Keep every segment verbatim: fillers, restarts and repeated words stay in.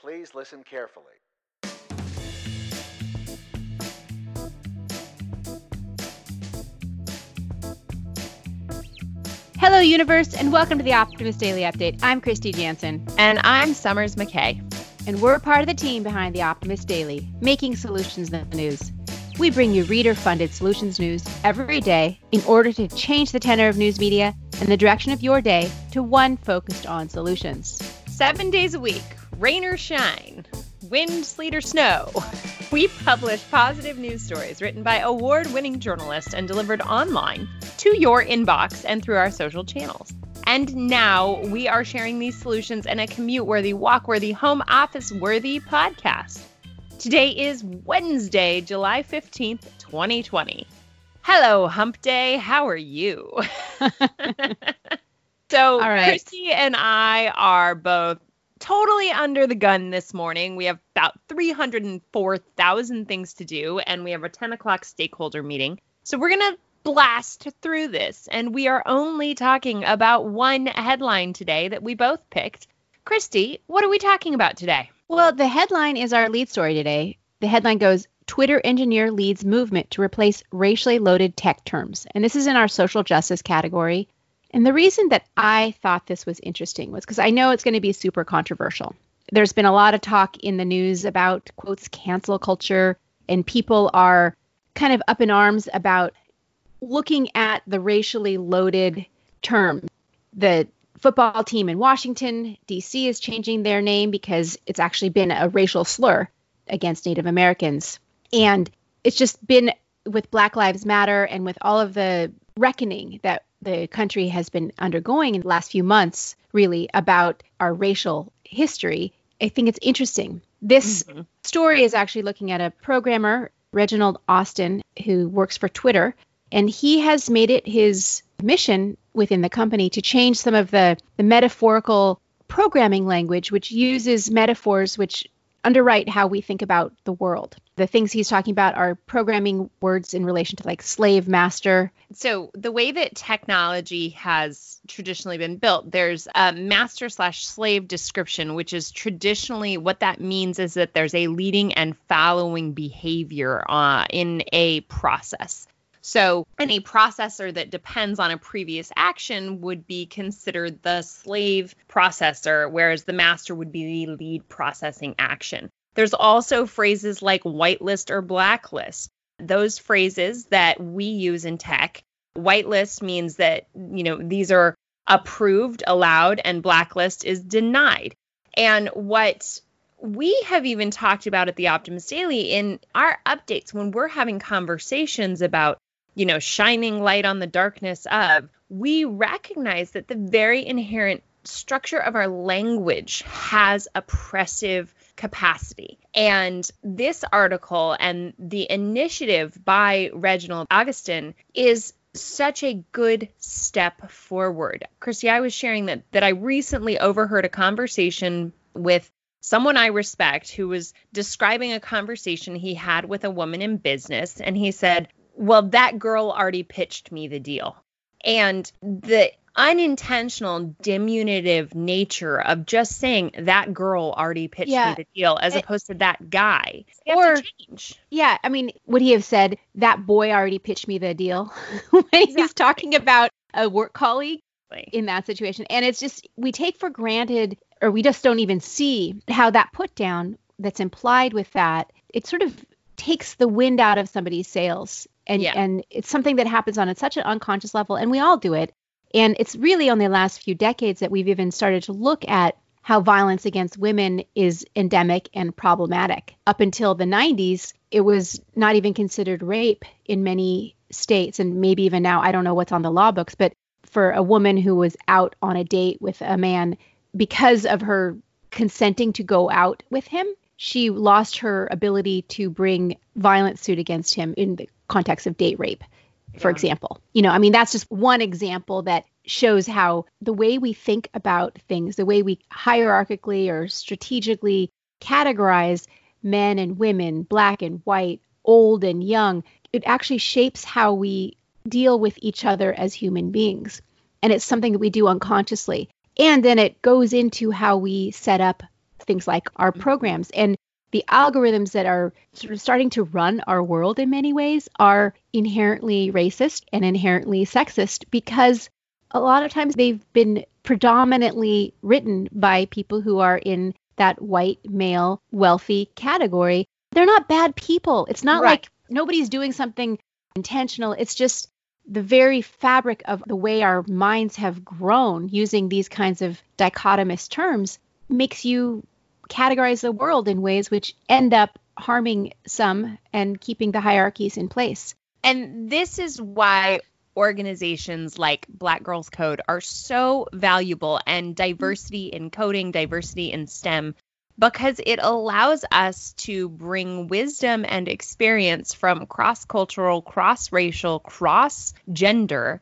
Please listen carefully. Hello, universe, and welcome to the Optimist Daily Update. I'm Christy Jansen. And I'm Summers McKay. And we're part of the team behind the Optimist Daily, making solutions the news. We bring you reader-funded solutions news every day in order to change the tenor of news media and the direction of your day to one focused on solutions. Seven days a week, rain or shine, wind, sleet, or snow. We publish positive news stories written by award-winning journalists and delivered online to your inbox and through our social channels. And now we are sharing these solutions in a commute-worthy, walk-worthy, home office-worthy podcast. Today is Wednesday, July fifteenth, twenty twenty. Hello, Hump Day. How are you? So, All right. Christy and I are both totally under the gun this morning. We have about three hundred four thousand things to do, and we have a ten o'clock stakeholder meeting. So we're going to blast through this, and we are only talking about one headline today that we both picked. Christy, what are we talking about today? Well, the headline is our lead story today. The headline goes, Twitter engineer leads movement to replace racially loaded tech terms. And this is in our social justice category. And the reason that I thought this was interesting was because I know it's going to be super controversial. There's been a lot of talk in the news about, quotes, cancel culture, and people are kind of up in arms about looking at the racially loaded term. The football team in Washington, D C is changing their name because it's actually been a racial slur against Native Americans. And it's just been with Black Lives Matter and with all of the reckoning that the country has been undergoing in the last few months, really, about our racial history. I think it's interesting. This mm-hmm. story is actually looking at a programmer, Reginald Austin, who works for Twitter, and he has made it his mission within the company to change some of the, the metaphorical programming language, which uses metaphors which underwrite how we think about the world. The things he's talking about are programming words in relation to like slave master. So the way that technology has traditionally been built, there's a master slash slave description, which is traditionally what that means is that there's a leading and following behavior uh, in a process. So any processor that depends on a previous action would be considered the slave processor, whereas the master would be the lead processing action. There's also phrases like whitelist or blacklist. Those phrases that we use in tech, whitelist means that, you know, these are approved, allowed, and blacklist is denied. And what we have even talked about at the Optimist Daily in our updates when we're having conversations about, you know, shining light on the darkness of, we recognize that the very inherent structure of our language has oppressive capacity. And this article and the initiative by Reginald Austin is such a good step forward. Christy, I was sharing that that I recently overheard a conversation with someone I respect who was describing a conversation he had with a woman in business. And he said, well, that girl already pitched me the deal. And the unintentional diminutive nature of just saying that girl already pitched yeah. me the deal as it, opposed to that guy. They or, have to change. Yeah, I mean, would he have said that boy already pitched me the deal when Exactly. he's talking about a work colleague in that situation? And it's just, we take for granted, or we just don't even see how that put down that's implied with that. It sort of takes the wind out of somebody's sails. And yeah. and it's something that happens on such an unconscious level, and we all do it. And it's really on the last few decades that we've even started to look at how violence against women is endemic and problematic. Up until the nineties, it was not even considered rape in many states, and maybe even now, I don't know what's on the law books, but for a woman who was out on a date with a man, because of her consenting to go out with him, she lost her ability to bring violent suit against him in the context of date rape, for yeah. example. You know, I mean, that's just one example that shows how the way we think about things, the way we hierarchically or strategically categorize men and women, black and white, old and young, it actually shapes how we deal with each other as human beings. And it's something that we do unconsciously. And then it goes into how we set up things like our programs. And the algorithms that are sort of starting to run our world in many ways are inherently racist and inherently sexist because a lot of times they've been predominantly written by people who are in that white, male, wealthy category. They're not bad people. It's not Right. like nobody's doing something intentional. It's just the very fabric of the way our minds have grown using these kinds of dichotomous terms makes you categorize the world in ways which end up harming some and keeping the hierarchies in place. And this is why organizations like Black Girls Code are so valuable, and diversity in coding, diversity in STEM, because it allows us to bring wisdom and experience from cross-cultural, cross-racial, cross-gender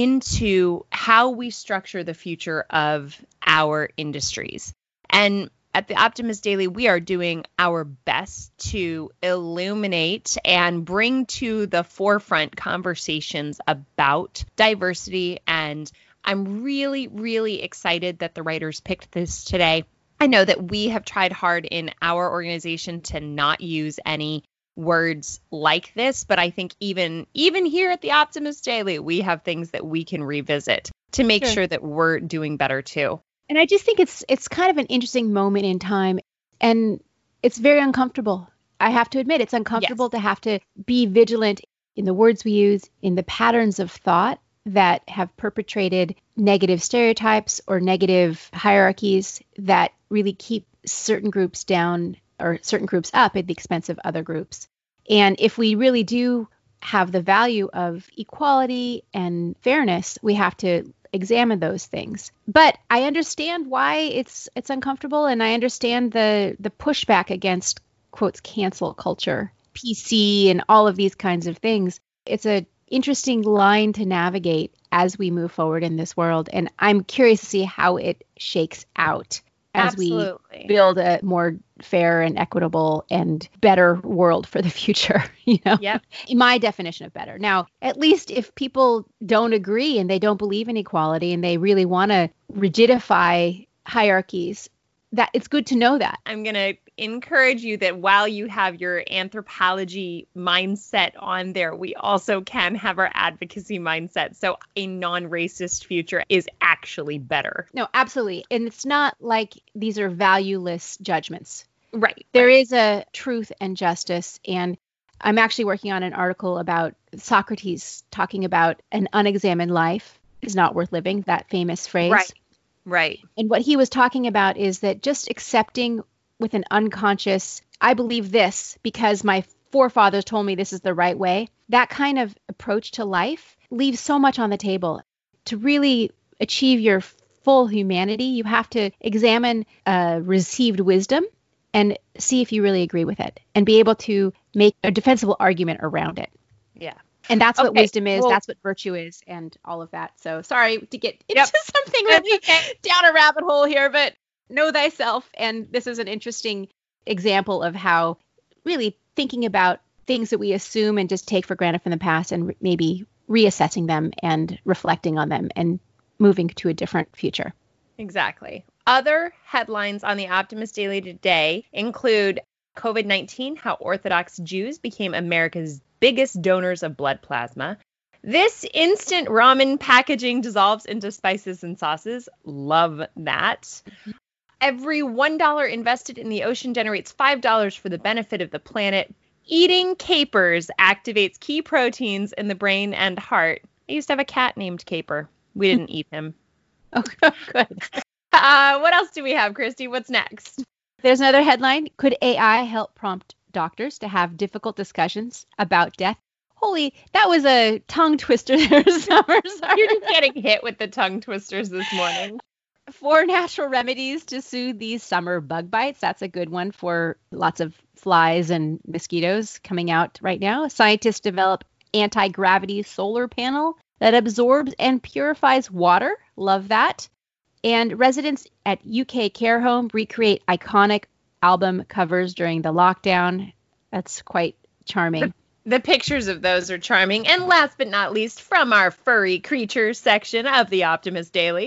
into how we structure the future of our industries. And at the Optimist Daily, we are doing our best to illuminate and bring to the forefront conversations about diversity. And I'm really, really excited that the writers picked this today. I know that we have tried hard in our organization to not use any words like this, but I think even even here at the Optimist Daily, we have things that we can revisit to make Sure. sure that we're doing better too. And I just think it's it's kind of an interesting moment in time, and it's very uncomfortable. I have to admit, it's uncomfortable Yes. to have to be vigilant in the words we use, in the patterns of thought that have perpetrated negative stereotypes or negative hierarchies that really keep certain groups down or certain groups up at the expense of other groups. And if we really do have the value of equality and fairness, we have to examine those things. But I understand why it's it's uncomfortable, and I understand the the pushback against quotes cancel culture, P C, and all of these kinds of things. It's a interesting line to navigate as we move forward in this world, and I'm curious to see how it shakes out as Absolutely. we build a more fair and equitable and better world for the future, you know? Yep. In my definition of better. Now, at least if people don't agree and they don't believe in equality and they really want to rigidify hierarchies, that it's good to know that. I'm going to encourage you that while you have your anthropology mindset on there, we also can have our advocacy mindset. So a non-racist future is actually better. No, absolutely. And it's not like these are valueless judgments. Right. There right. is a truth and justice. And I'm actually working on an article about Socrates talking about an unexamined life is not worth living, that famous phrase. Right. Right. And what he was talking about is that just accepting with an unconscious, I believe this because my forefathers told me this is the right way, that kind of approach to life leaves so much on the table. To really achieve your full humanity, you have to examine uh, received wisdom and see if you really agree with it and be able to make a defensible argument around it. Yeah. And that's what Okay, wisdom is. well- That's what virtue is and all of that. So sorry to get into Yep. something That's really okay. down a rabbit hole here, but know thyself. And this is an interesting example of how really thinking about things that we assume and just take for granted from the past and re- maybe reassessing them and reflecting on them and moving to a different future. Exactly. Other headlines on the Optimist Daily today include COVID nineteen, how Orthodox Jews became America's biggest donors of blood plasma. This instant ramen packaging dissolves into spices and sauces. Love that. Mm-hmm. Every one dollar invested in the ocean generates five dollars for the benefit of the planet. Eating capers activates key proteins in the brain and heart. I used to have a cat named Caper. We didn't eat him. Oh, good. Uh, what else do we have, Christy? What's next? There's another headline. Could A I help prompt doctors to have difficult discussions about death? Holy, that was a tongue twister there, Summer. Sorry. You're just getting hit with the tongue twisters this morning. Four natural remedies to soothe these summer bug bites. That's a good one for lots of flies and mosquitoes coming out right now. Scientists develop anti-gravity solar panel that absorbs and purifies water. Love that. And residents at U K care home recreate iconic album covers during the lockdown. That's quite charming. The pictures of those are charming. And last but not least, from our furry creatures section of the Optimist Daily,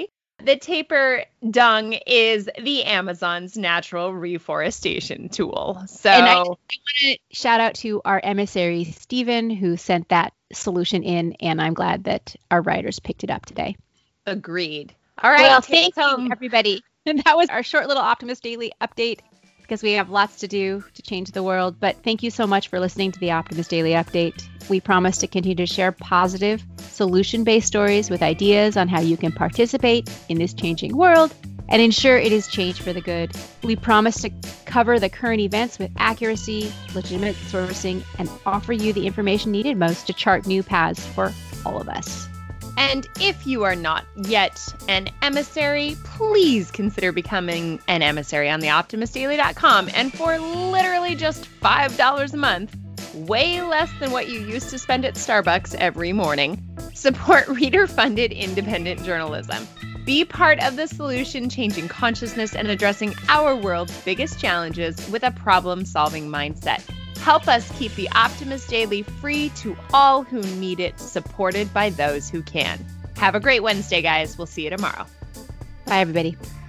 The taper dung is the Amazon's natural reforestation tool. So and I, I want to shout out to our emissary, Stephen, who sent that solution in, and I'm glad that our writers picked it up today. Agreed. All right. Well, thank you, everybody. And that was our short little Optimist Daily update, because we have lots to do to change the world. But thank you so much for listening to the Optimist Daily Update. We promise to continue to share positive, solution-based stories with ideas on how you can participate in this changing world and ensure it is changed for the good. We promise to cover the current events with accuracy, legitimate sourcing, and offer you the information needed most to chart new paths for all of us. And if you are not yet an emissary, please consider becoming an emissary on the optimist daily dot com. And for literally just five dollars a month, way less than what you used to spend at Starbucks every morning, support reader-funded independent journalism. Be part of the solution, changing consciousness and addressing our world's biggest challenges with a problem-solving mindset. Help us keep the Optimist Daily free to all who need it, supported by those who can. Have a great Wednesday, guys. We'll see you tomorrow. Bye, everybody.